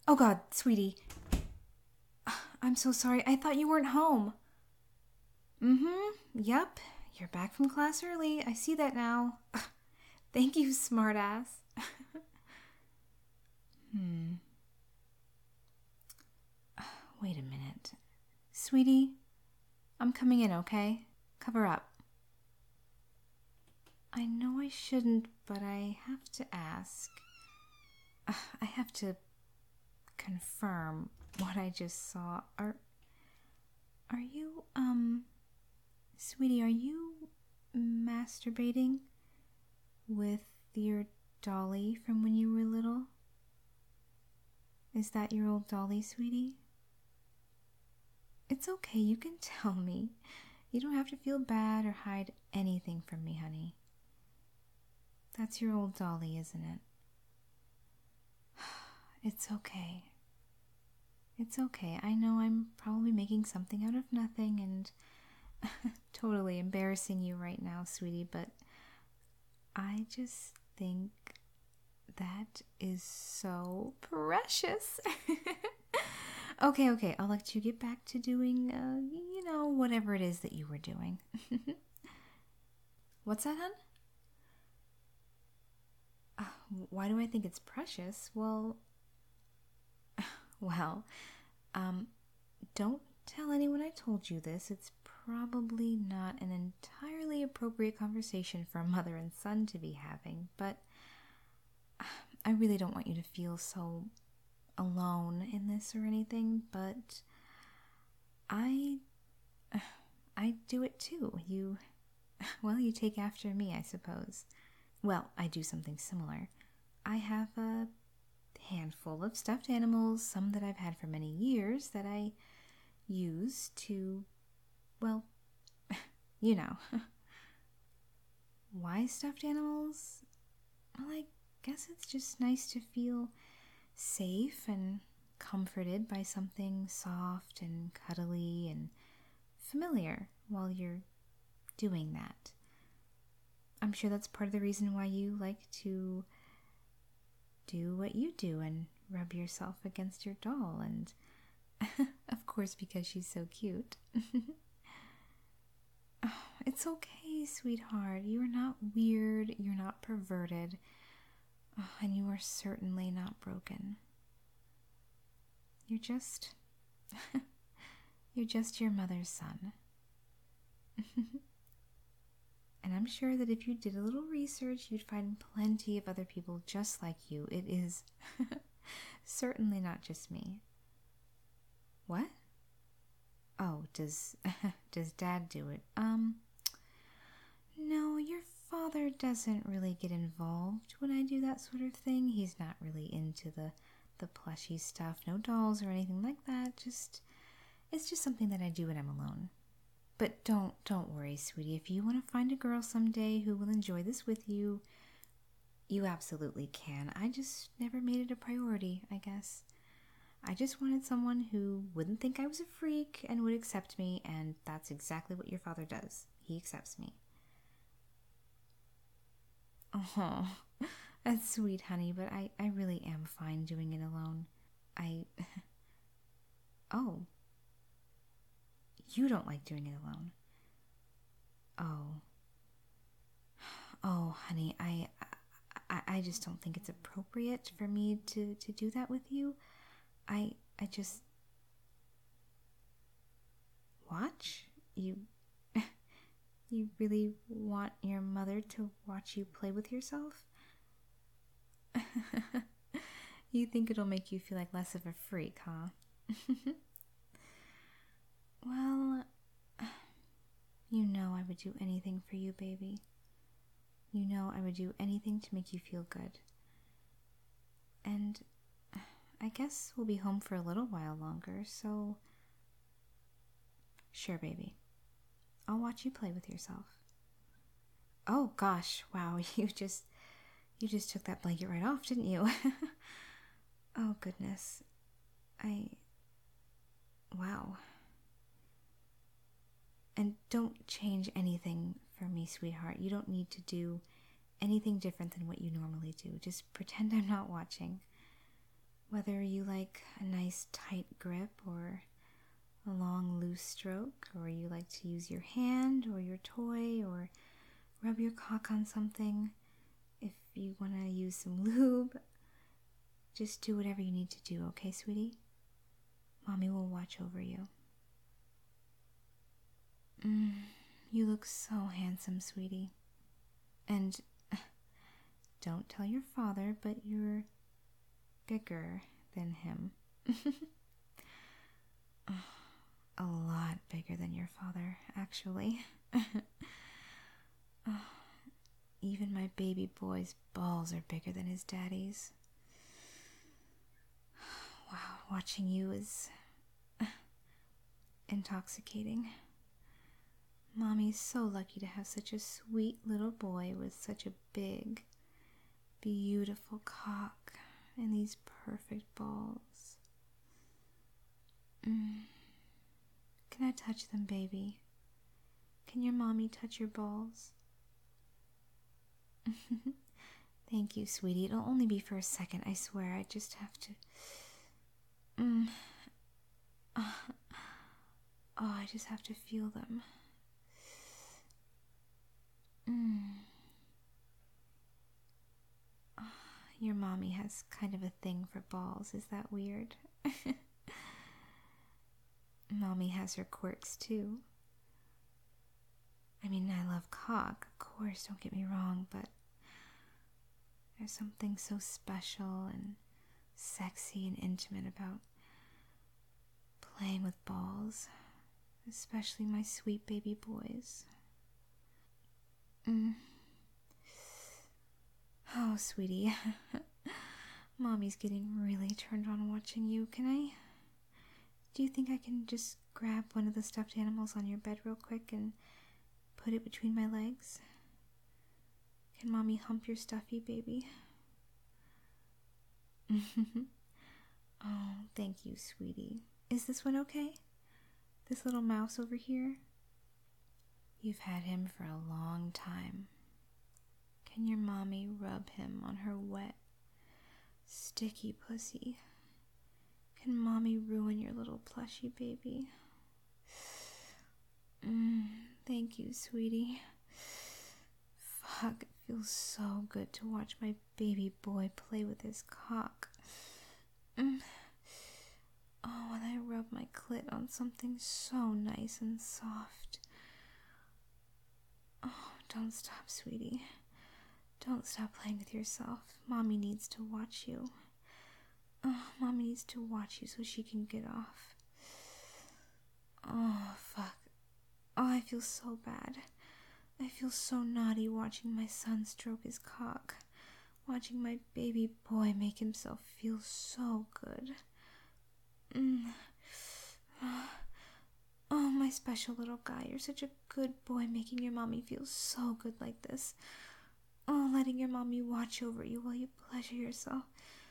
Oh God, sweetie. I'm so sorry. I thought you weren't home. Yep. You're back from class early. I see that now. Thank you, smartass. Wait a minute. Sweetie, I'm coming in, okay? Cover up. I know I shouldn't, but I have to ask. I have to confirm what I just saw. Are you, sweetie, are you masturbating with your dolly from when you were little? Is that your old dolly, sweetie? It's okay, you can tell me. You don't have to feel bad or hide anything from me, honey. That's your old dolly, isn't it? It's okay. It's okay. I know I'm probably making something out of nothing and totally embarrassing you right now, sweetie, but I just think that is so precious. Okay, I'll let you get back to doing, whatever it is that you were doing. What's that, hun? Why do I think it's precious? Well, um, don't tell anyone I told you this. It's probably not an entirely appropriate conversation for a mother and son to be having, but I really don't want you to feel so alone in this or anything, but I do it too. You take after me, I suppose. Well, I do something similar. I have a handful of stuffed animals, some that I've had for many years that I use to, well, you know. Why stuffed animals? Well, I guess it's just nice to feel safe and comforted by something soft and cuddly and familiar while you're doing that. I'm sure that's part of the reason why you like to do what you do and rub yourself against your doll, and of course because she's so cute. It's okay, sweetheart. You are not weird, you're not perverted, and you are certainly not broken. You're just you're just your mother's son. And I'm sure that if you did a little research, you'd find plenty of other people just like you. It is certainly not just me. What? Oh, does Dad do it? No, your father doesn't really get involved when I do that sort of thing. He's not really into the plushy stuff, no dolls or anything like that. It's just something that I do when I'm alone. But don't worry, sweetie. If you want to find a girl someday who will enjoy this with you, you absolutely can. I just never made it a priority, I guess. I just wanted someone who wouldn't think I was a freak and would accept me, and that's exactly what your father does. He accepts me. Oh, that's sweet, honey, but I really am fine doing it alone. I... Oh, you don't like doing it alone. Oh. Oh, honey, I just don't think it's appropriate for me to do that with you. I just... Watch? You... You really want your mother to watch you play with yourself? You think it'll make you feel like less of a freak, huh? Well, you know I would do anything for you, baby. You know I would do anything to make you feel good. And I guess we'll be home for a little while longer, so... Sure, baby. I'll watch you play with yourself. Oh gosh, wow, you just took that blanket right off, didn't you? Oh goodness. Wow. And don't change anything for me, sweetheart. You don't need to do anything different than what you normally do. Just pretend I'm not watching. Whether you like a nice tight grip or a long loose stroke, or you like to use your hand or your toy or rub your cock on something, if you want to use some lube, just do whatever you need to do, okay, sweetie? Mommy will watch over you. You look so handsome, sweetie. And don't tell your father, but you're bigger than him. A lot bigger than your father, actually. Even my baby boy's balls are bigger than his daddy's. Wow, watching you is intoxicating. Mommy's so lucky to have such a sweet little boy with such a big, beautiful cock and these perfect balls. Can I touch them, baby? Can your mommy touch your balls? Thank you, sweetie. It'll only be for a second, I swear. I just have to... I just have to feel them. Your mommy has kind of a thing for balls. Is that weird? Mommy has her quirks, too. I mean, I love cock, of course, don't get me wrong, but there's something so special and sexy and intimate about playing with balls, especially my sweet baby boys. Oh, sweetie, Mommy's getting really turned on watching you. Do you think I can just grab one of the stuffed animals on your bed real quick and put it between my legs? Can Mommy hump your stuffy, baby? Oh, thank you, sweetie. Is this one okay? This little mouse over here? You've had him for a long time. Can your mommy rub him on her wet, sticky pussy? Can Mommy ruin your little plushy baby? Thank you, sweetie. Fuck, it feels so good to watch my baby boy play with his cock. Oh, and I rub my clit on something so nice and soft. Oh, don't stop, sweetie. Don't stop playing with yourself. Mommy needs to watch you. Oh, Mommy needs to watch you so she can get off. Oh, fuck. Oh, I feel so bad. I feel so naughty watching my son stroke his cock. Watching my baby boy make himself feel so good. Oh, my special little guy, you're such a good boy making your mommy feel so good like this. Oh, letting your mommy watch over you while you pleasure yourself.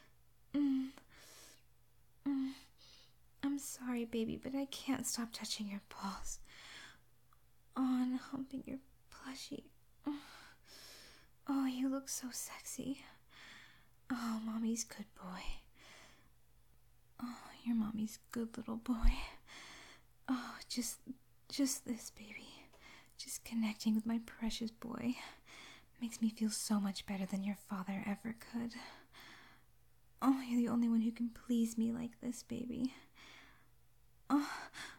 I'm sorry, baby, but I can't stop touching your balls. Oh, and humping your plushie. Oh, you look so sexy. Oh, Mommy's good boy. Oh, your Mommy's good little boy. Oh, just this, baby. Just connecting with my precious boy makes me feel so much better than your father ever could. Oh, you're the only one who can please me like this, baby. Oh,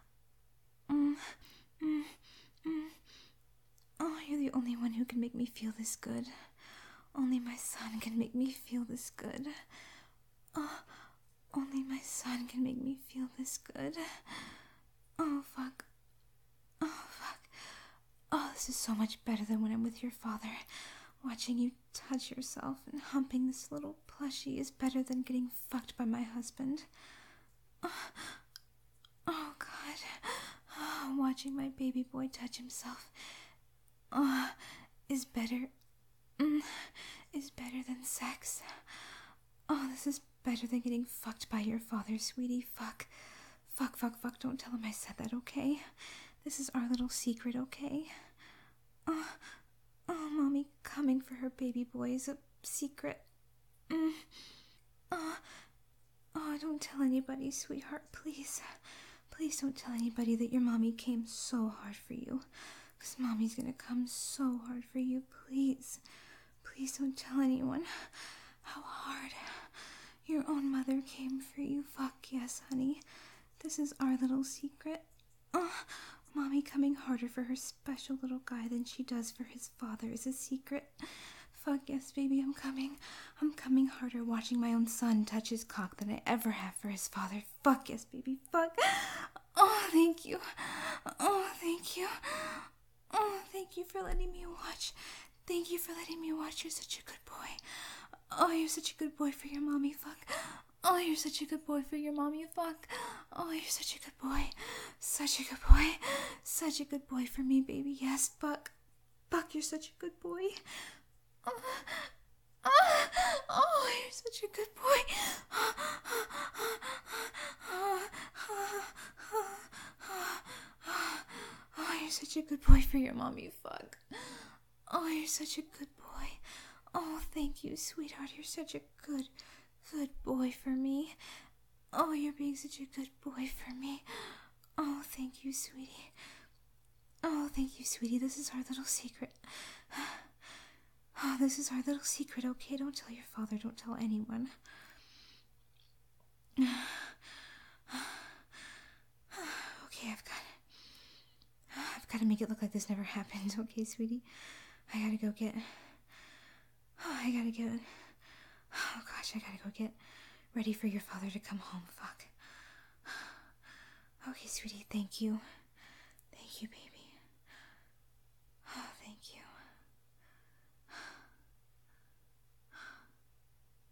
oh, you're the only one who can make me feel this good. Only my son can make me feel this good. Oh, only my son can make me feel this good. Oh, fuck. Oh, fuck. Oh, this is so much better than when I'm with your father. Watching you touch yourself and humping this little plushie is better than getting fucked by my husband. Oh, God. Oh, watching my baby boy touch himself is better than sex. Oh, this is better than getting fucked by your father, sweetie. Fuck. Don't tell him I said that, okay? This is our little secret, okay? Oh, Mommy coming for her baby boy is a secret. Oh, don't tell anybody, sweetheart, please. Please don't tell anybody that your mommy came so hard for you. Because mommy's gonna come so hard for you, please. Please don't tell anyone how hard your own mother came for you. Fuck yes, honey. This is our little secret. Mommy coming harder for her special little guy than she does for his father is a secret. Fuck yes, baby, I'm coming. I'm coming harder watching my own son touch his cock than I ever have for his father. Fuck yes, baby, fuck. Oh, thank you. Oh, thank you. Oh, thank you for letting me watch. Thank you for letting me watch. You're such a good boy. Oh, you're such a good boy for your mommy, fuck. Oh, you're such a good boy for your mommy, fuck. Oh, you're such a good boy. Such a good boy. Such a good boy for me, baby. Yes, fuck. Fuck, you're such a good boy. Oh, you're such a good boy. Oh, you're such a good boy for your mommy, fuck. Oh, you're such a good boy. Oh, thank you, sweetheart. You're such a good boy for me. Oh, you're being such a good boy for me. Oh, thank you, sweetie. Oh, thank you, sweetie. This is our little secret. Oh, this is our little secret, okay? Don't tell your father. Don't tell anyone. Okay, I've got to make it look like this never happened, okay, sweetie? I gotta go get... Oh, gosh, I gotta go get ready for your father to come home, fuck. Okay, sweetie, thank you. Thank you, baby.